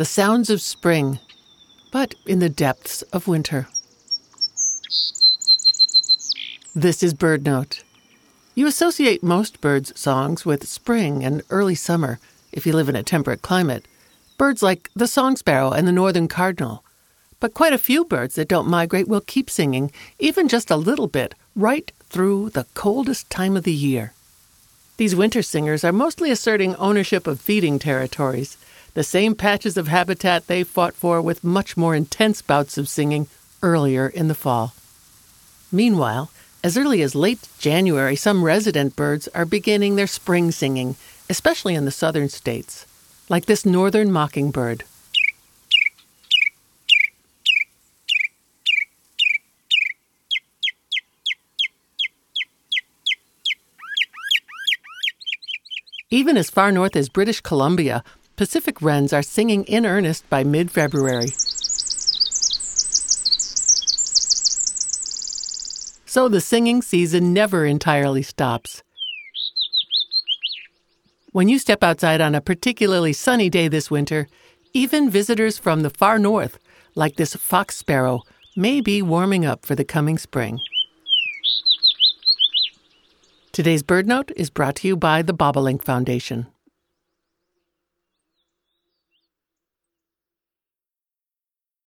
the sounds of spring, but in the depths of winter. This is BirdNote. You associate most birds' songs with spring and early summer if you live in a temperate climate. Birds like the song sparrow and the northern cardinal. But quite a few birds that don't migrate will keep singing, even just a little bit, right through the coldest time of the year. These winter singers are mostly asserting ownership of feeding territories, the same patches of habitat they fought for with much more intense bouts of singing earlier in the fall. Meanwhile, as early as late January, some resident birds are beginning their spring singing, especially in the southern states, like this northern mockingbird. Even as far north as British Columbia, Pacific wrens are singing in earnest by mid-February. So the singing season never entirely stops. When you step outside on a particularly sunny day this winter, even visitors from the far north, like this fox sparrow, may be warming up for the coming spring. Today's BirdNote is brought to you by the Bobolink Foundation.